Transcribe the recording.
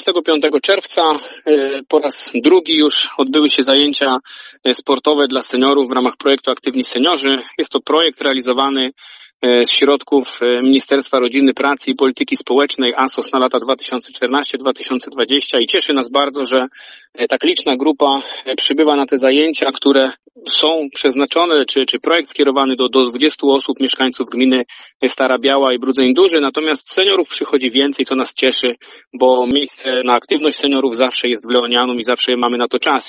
25 czerwca po raz drugi już odbyły się zajęcia sportowe dla seniorów w ramach projektu Aktywni Seniorzy. Jest to projekt realizowany z środków Ministerstwa Rodziny, Pracy i Polityki Społecznej ASOS na lata 2014-2020 i cieszy nas bardzo, że tak liczna grupa przybywa na te zajęcia, które są przeznaczone, czy projekt skierowany do 20 osób, mieszkańców gminy Stara Biała i Brudzeń Duży, natomiast seniorów przychodzi więcej, co nas cieszy, bo miejsce na aktywność seniorów zawsze jest w Leonianum i zawsze mamy na to czas.